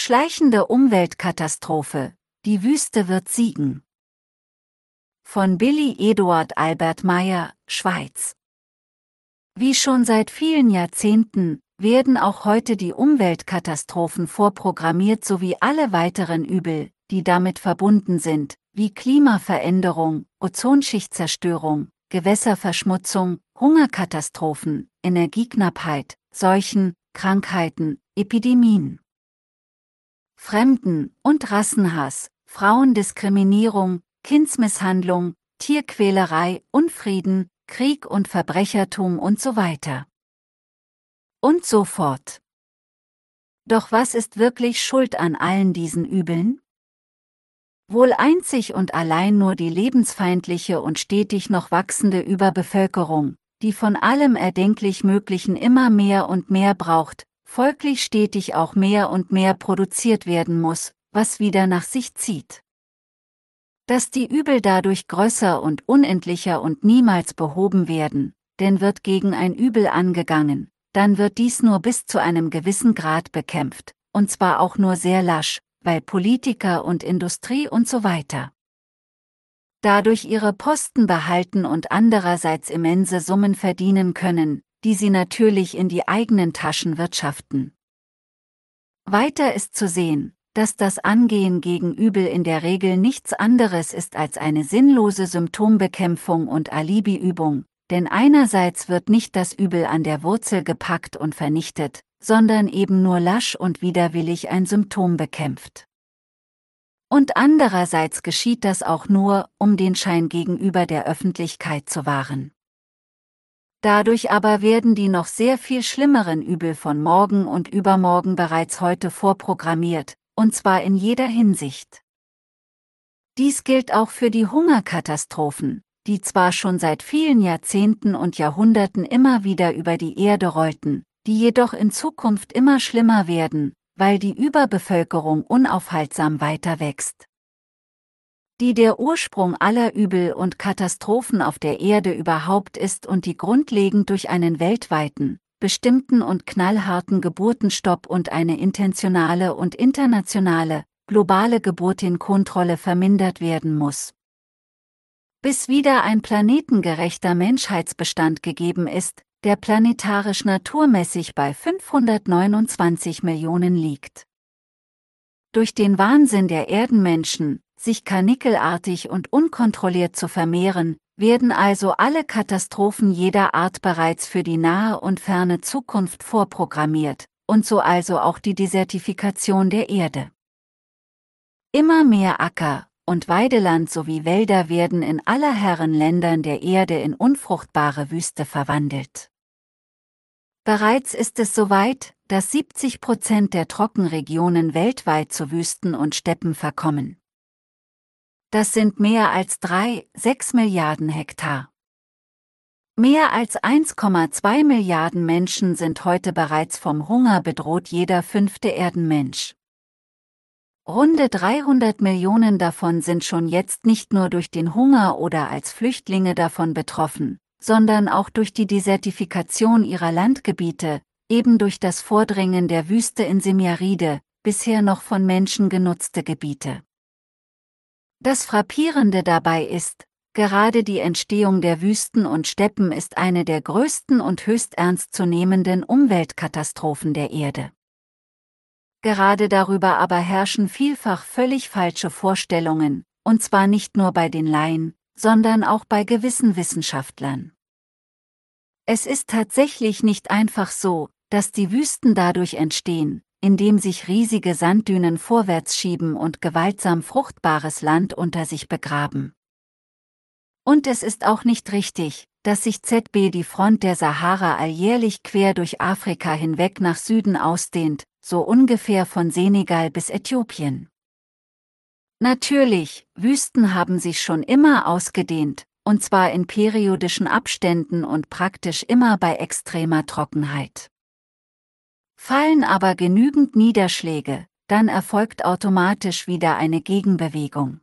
schleichende Umweltkatastrophe, die Wüste wird siegen. Von Billy Eduard Albert Meyer, Schweiz. Wie schon seit vielen Jahrzehnten, werden auch heute die Umweltkatastrophen vorprogrammiert sowie alle weiteren Übel, die damit verbunden sind, wie Klimaveränderung, Ozonschichtzerstörung, Gewässerverschmutzung, Hungerkatastrophen, Energieknappheit, Seuchen, Krankheiten, Epidemien. Fremden- und Rassenhass, Frauendiskriminierung, Kindsmisshandlung, Tierquälerei, Unfrieden, Krieg und Verbrechertum und so weiter. Und so fort. Doch was ist wirklich schuld an allen diesen Übeln? Wohl einzig und allein nur die lebensfeindliche und stetig noch wachsende Überbevölkerung, die von allem erdenklich Möglichen immer mehr und mehr braucht, folglich stetig auch mehr und mehr produziert werden muss, was wieder nach sich zieht. Dass die Übel dadurch größer und unendlicher und niemals behoben werden, denn wird gegen ein Übel angegangen, dann wird dies nur bis zu einem gewissen Grad bekämpft, und zwar auch nur sehr lasch, weil Politiker und Industrie und so weiter dadurch ihre Posten behalten und andererseits immense Summen verdienen können, die sie natürlich in die eigenen Taschen wirtschaften. Weiter ist zu sehen, dass das Angehen gegen Übel in der Regel nichts anderes ist als eine sinnlose Symptombekämpfung und Alibiübung, denn einerseits wird nicht das Übel an der Wurzel gepackt und vernichtet, sondern eben nur lasch und widerwillig ein Symptom bekämpft. Und andererseits geschieht das auch nur, um den Schein gegenüber der Öffentlichkeit zu wahren. Dadurch aber werden die noch sehr viel schlimmeren Übel von morgen und übermorgen bereits heute vorprogrammiert, und zwar in jeder Hinsicht. Dies gilt auch für die Hungerkatastrophen, die zwar schon seit vielen Jahrzehnten und Jahrhunderten immer wieder über die Erde rollten, die jedoch in Zukunft immer schlimmer werden, weil die Überbevölkerung unaufhaltsam weiter wächst. Die der Ursprung aller Übel und Katastrophen auf der Erde überhaupt ist und die grundlegend durch einen weltweiten, bestimmten und knallharten Geburtenstopp und eine intentionale und internationale, globale Geburtenkontrolle vermindert werden muss. Bis wieder ein planetengerechter Menschheitsbestand gegeben ist, der planetarisch naturmäßig bei 529 Millionen liegt. Durch den Wahnsinn der Erdenmenschen, sich karnickelartig und unkontrolliert zu vermehren, werden also alle Katastrophen jeder Art bereits für die nahe und ferne Zukunft vorprogrammiert, und so also auch die Desertifikation der Erde. Immer mehr Acker- und Weideland sowie Wälder werden in aller Herren Ländern der Erde in unfruchtbare Wüste verwandelt. Bereits ist es soweit, dass 70% der Trockenregionen weltweit zu Wüsten und Steppen verkommen. Das sind mehr als 3,6 Milliarden Hektar. Mehr als 1,2 Milliarden Menschen sind heute bereits vom Hunger bedroht, jeder 5. Erdenmensch. Runde 300 Millionen davon sind schon jetzt nicht nur durch den Hunger oder als Flüchtlinge davon betroffen, sondern auch durch die Desertifikation ihrer Landgebiete, eben durch das Vordringen der Wüste in semiaride, bisher noch von Menschen genutzte Gebiete. Das Frappierende dabei ist, gerade die Entstehung der Wüsten und Steppen ist eine der größten und höchst ernstzunehmenden Umweltkatastrophen der Erde. Gerade darüber aber herrschen vielfach völlig falsche Vorstellungen, und zwar nicht nur bei den Laien, sondern auch bei gewissen Wissenschaftlern. Es ist tatsächlich nicht einfach so, dass die Wüsten dadurch entstehen, indem sich riesige Sanddünen vorwärts schieben und gewaltsam fruchtbares Land unter sich begraben. Und es ist auch nicht richtig, dass sich die Front der Sahara alljährlich quer durch Afrika hinweg nach Süden ausdehnt, so ungefähr von Senegal bis Äthiopien. Natürlich, Wüsten haben sich schon immer ausgedehnt, und zwar in periodischen Abständen und praktisch immer bei extremer Trockenheit. Fallen aber genügend Niederschläge, dann erfolgt automatisch wieder eine Gegenbewegung.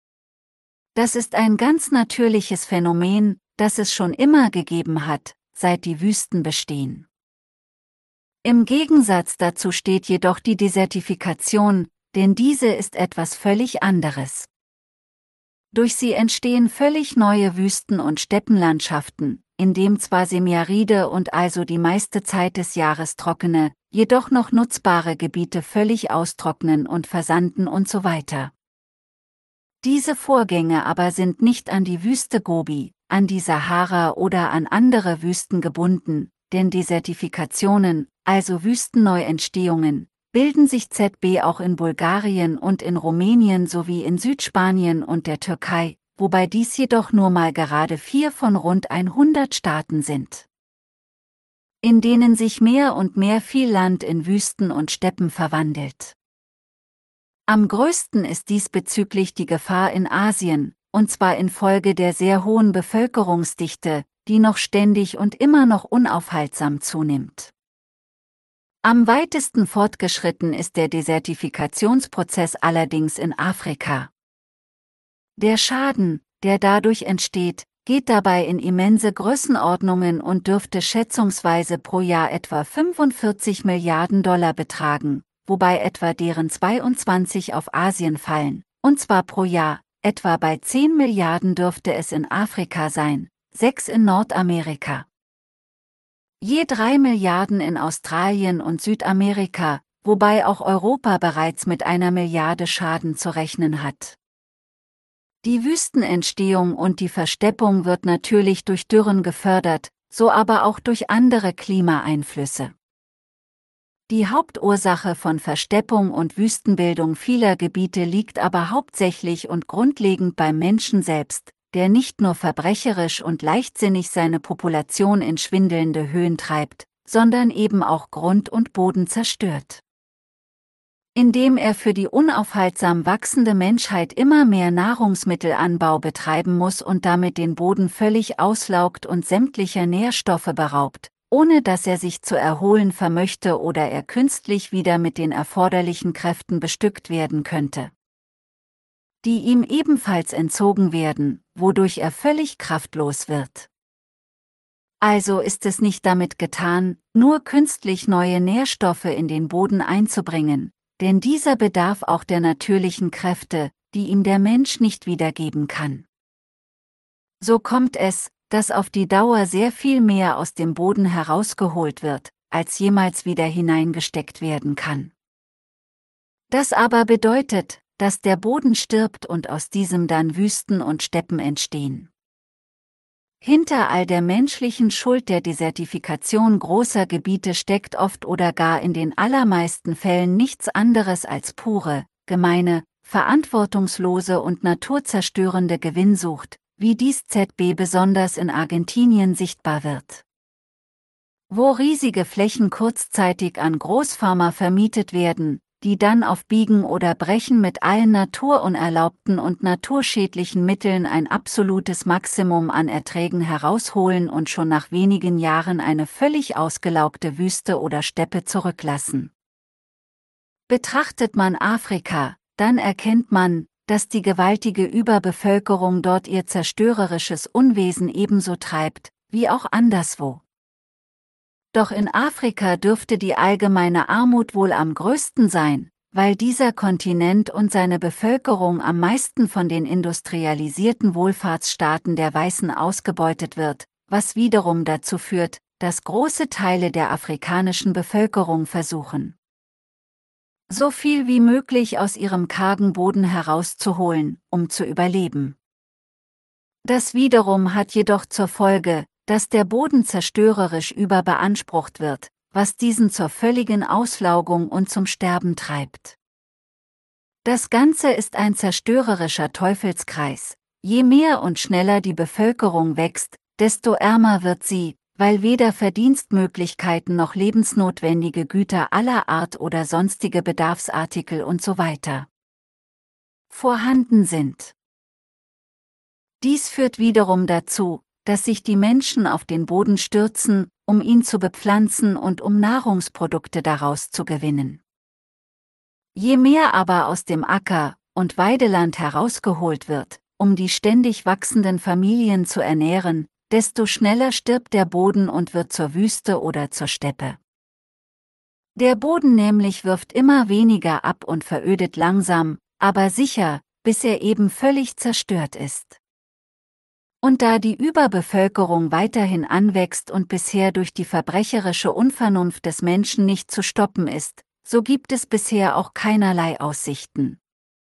Das ist ein ganz natürliches Phänomen, das es schon immer gegeben hat, seit die Wüsten bestehen. Im Gegensatz dazu steht jedoch die Desertifikation, denn diese ist etwas völlig anderes. Durch sie entstehen völlig neue Wüsten- und Steppenlandschaften, in dem zwar semiaride und also die meiste Zeit des Jahres trockene, jedoch noch nutzbare Gebiete völlig austrocknen und versanden und so weiter. Diese Vorgänge aber sind nicht an die Wüste Gobi, an die Sahara oder an andere Wüsten gebunden, denn Desertifikationen, also Wüstenneuentstehungen, bilden sich auch in Bulgarien und in Rumänien sowie in Südspanien und der Türkei, wobei dies jedoch nur mal gerade 4 von rund 100 Staaten sind, in denen sich mehr und mehr viel Land in Wüsten und Steppen verwandelt. Am größten ist diesbezüglich die Gefahr in Asien, und zwar infolge der sehr hohen Bevölkerungsdichte, die noch ständig und immer noch unaufhaltsam zunimmt. Am weitesten fortgeschritten ist der Desertifikationsprozess allerdings in Afrika. Der Schaden, der dadurch entsteht, geht dabei in immense Größenordnungen und dürfte schätzungsweise pro Jahr etwa 45 Milliarden Dollar betragen, wobei etwa deren 22 auf Asien fallen, und zwar pro Jahr, etwa bei 10 Milliarden dürfte es in Afrika sein, 6 in Nordamerika. Je 3 Milliarden in Australien und Südamerika, wobei auch Europa bereits mit 1 Milliarde Schaden zu rechnen hat. Die Wüstenentstehung und die Versteppung wird natürlich durch Dürren gefördert, so aber auch durch andere Klimaeinflüsse. Die Hauptursache von Versteppung und Wüstenbildung vieler Gebiete liegt aber hauptsächlich und grundlegend beim Menschen selbst, der nicht nur verbrecherisch und leichtsinnig seine Population in schwindelnde Höhen treibt, sondern eben auch Grund und Boden zerstört. Indem er für die unaufhaltsam wachsende Menschheit immer mehr Nahrungsmittelanbau betreiben muss und damit den Boden völlig auslaugt und sämtlicher Nährstoffe beraubt, ohne dass er sich zu erholen vermöchte oder er künstlich wieder mit den erforderlichen Kräften bestückt werden könnte, die ihm ebenfalls entzogen werden, wodurch er völlig kraftlos wird. Also ist es nicht damit getan, nur künstlich neue Nährstoffe in den Boden einzubringen, denn dieser bedarf auch der natürlichen Kräfte, die ihm der Mensch nicht wiedergeben kann. So kommt es, dass auf die Dauer sehr viel mehr aus dem Boden herausgeholt wird, als jemals wieder hineingesteckt werden kann. Das aber bedeutet, dass der Boden stirbt und aus diesem dann Wüsten und Steppen entstehen. Hinter all der menschlichen Schuld der Desertifikation großer Gebiete steckt oft oder gar in den allermeisten Fällen nichts anderes als pure, gemeine, verantwortungslose und naturzerstörende Gewinnsucht, wie dies besonders in Argentinien sichtbar wird, wo riesige Flächen kurzzeitig an Großfarmer vermietet werden, die dann auf Biegen oder Brechen mit allen naturunerlaubten und naturschädlichen Mitteln ein absolutes Maximum an Erträgen herausholen und schon nach wenigen Jahren eine völlig ausgelaugte Wüste oder Steppe zurücklassen. Betrachtet man Afrika, dann erkennt man, dass die gewaltige Überbevölkerung dort ihr zerstörerisches Unwesen ebenso treibt, wie auch anderswo. Doch in Afrika dürfte die allgemeine Armut wohl am größten sein, weil dieser Kontinent und seine Bevölkerung am meisten von den industrialisierten Wohlfahrtsstaaten der Weißen ausgebeutet wird, was wiederum dazu führt, dass große Teile der afrikanischen Bevölkerung versuchen, so viel wie möglich aus ihrem kargen Boden herauszuholen, um zu überleben. Das wiederum hat jedoch zur Folge, dass der Boden zerstörerisch überbeansprucht wird, was diesen zur völligen Auslaugung und zum Sterben treibt. Das Ganze ist ein zerstörerischer Teufelskreis. Je mehr und schneller die Bevölkerung wächst, desto ärmer wird sie, weil weder Verdienstmöglichkeiten noch lebensnotwendige Güter aller Art oder sonstige Bedarfsartikel usw. vorhanden sind. Dies führt wiederum dazu, dass sich die Menschen auf den Boden stürzen, um ihn zu bepflanzen und um Nahrungsprodukte daraus zu gewinnen. Je mehr aber aus dem Acker- und Weideland herausgeholt wird, um die ständig wachsenden Familien zu ernähren, desto schneller stirbt der Boden und wird zur Wüste oder zur Steppe. Der Boden nämlich wirft immer weniger ab und verödet langsam, aber sicher, bis er eben völlig zerstört ist. Und da die Überbevölkerung weiterhin anwächst und bisher durch die verbrecherische Unvernunft des Menschen nicht zu stoppen ist, so gibt es bisher auch keinerlei Aussichten,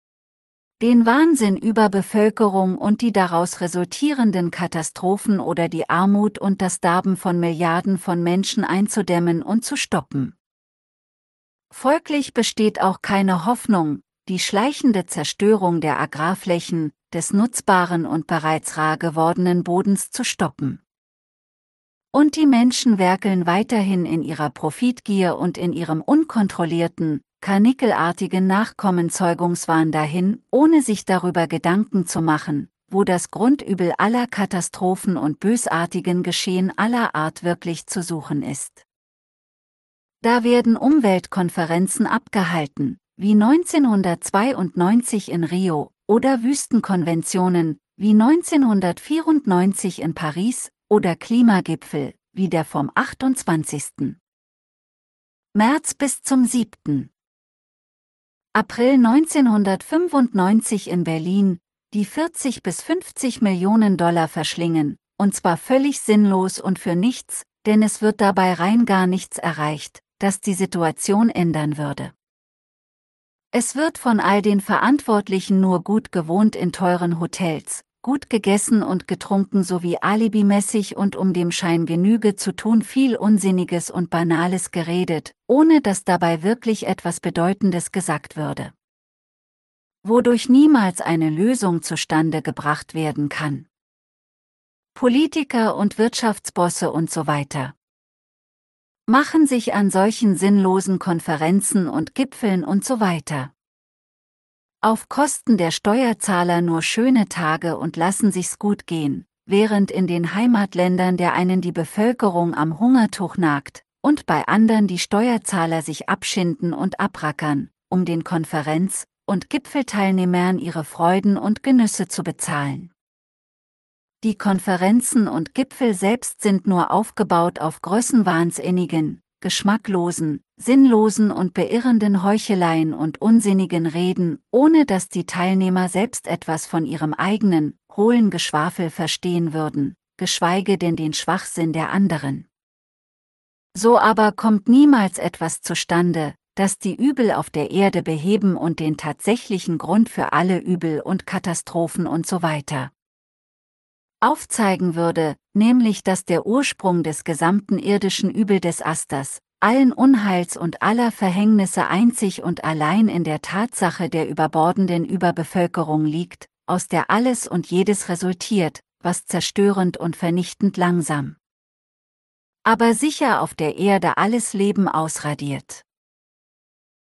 den Wahnsinn Überbevölkerung und die daraus resultierenden Katastrophen oder die Armut und das Darben von Milliarden von Menschen einzudämmen und zu stoppen. Folglich besteht auch keine Hoffnung, die schleichende Zerstörung der Agrarflächen, des nutzbaren und bereits rar gewordenen Bodens zu stoppen. Und die Menschen werkeln weiterhin in ihrer Profitgier und in ihrem unkontrollierten, karnickelartigen Nachkommenzeugungswahn dahin, ohne sich darüber Gedanken zu machen, wo das Grundübel aller Katastrophen und bösartigen Geschehen aller Art wirklich zu suchen ist. Da werden Umweltkonferenzen abgehalten, wie 1992 in Rio, oder Wüstenkonventionen, wie 1994 in Paris, oder Klimagipfel, wie der vom 28. März bis zum 7. April 1995 in Berlin, die 40 bis 50 Millionen Dollar verschlingen, und zwar völlig sinnlos und für nichts, denn es wird dabei rein gar nichts erreicht, das die Situation ändern würde. Es wird von all den Verantwortlichen nur gut gewohnt in teuren Hotels, gut gegessen und getrunken sowie alibimäßig und um dem Schein Genüge zu tun viel Unsinniges und Banales geredet, ohne dass dabei wirklich etwas Bedeutendes gesagt würde, wodurch niemals eine Lösung zustande gebracht werden kann. Politiker und Wirtschaftsbosse und so weiter machen sich an solchen sinnlosen Konferenzen und Gipfeln und so weiter auf Kosten der Steuerzahler nur schöne Tage und lassen sich's gut gehen, während in den Heimatländern der einen die Bevölkerung am Hungertuch nagt und bei anderen die Steuerzahler sich abschinden und abrackern, um den Konferenz- und Gipfelteilnehmern ihre Freuden und Genüsse zu bezahlen. Die Konferenzen und Gipfel selbst sind nur aufgebaut auf größenwahnsinnigen, geschmacklosen, sinnlosen und beirrenden Heucheleien und unsinnigen Reden, ohne dass die Teilnehmer selbst etwas von ihrem eigenen, hohlen Geschwafel verstehen würden, geschweige denn den Schwachsinn der anderen. So aber kommt niemals etwas zustande, das die Übel auf der Erde beheben und den tatsächlichen Grund für alle Übel und Katastrophen und so weiter aufzeigen würde, nämlich dass der Ursprung des gesamten irdischen Übeldesasters, allen Unheils und aller Verhängnisse einzig und allein in der Tatsache der überbordenden Überbevölkerung liegt, aus der alles und jedes resultiert, was zerstörend und vernichtend langsam, aber sicher auf der Erde alles Leben ausradiert.